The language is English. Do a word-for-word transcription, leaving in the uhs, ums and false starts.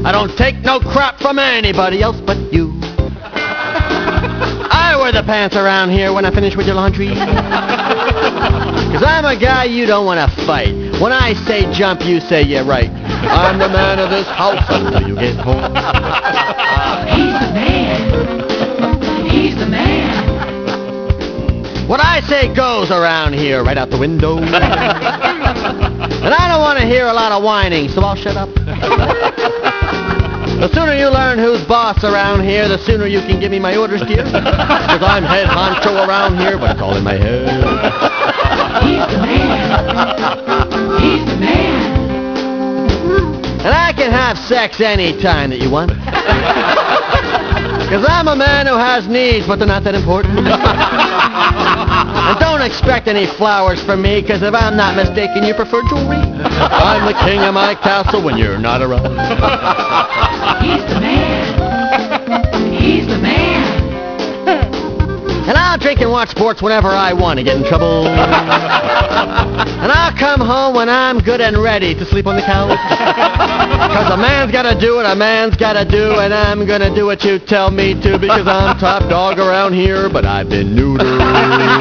I don't take no crap from anybody else but you. I wear the pants around here when I finish with your laundry. Cause I'm a guy you don't wanna fight. When I say jump, you say yeah right. I'm the man of this house until you get home. He's the man. He's the man. What I say goes around here right out the window. And I don't want to hear a lot of whining, so I'll shut up. The sooner you learn who's boss around here, the sooner you can give me my orders, dear. Because I'm head honcho around here, but it's all in my head. He's the man. He's the man. And I can have sex any time that you want. Because I'm a man who has needs, but they're not that important. And don't expect any flowers from me, because if I'm not mistaken, you prefer jewelry. I'm the king of my castle when you're not around. He's the man. He's the man. And I'll drink and watch sports whenever I want to get in trouble. And I'll come home when I'm good and ready to sleep on the couch. Because a man's got to do what a man's got to do, and I'm going to do what you tell me to, because I'm top dog around here, but I've been neutered.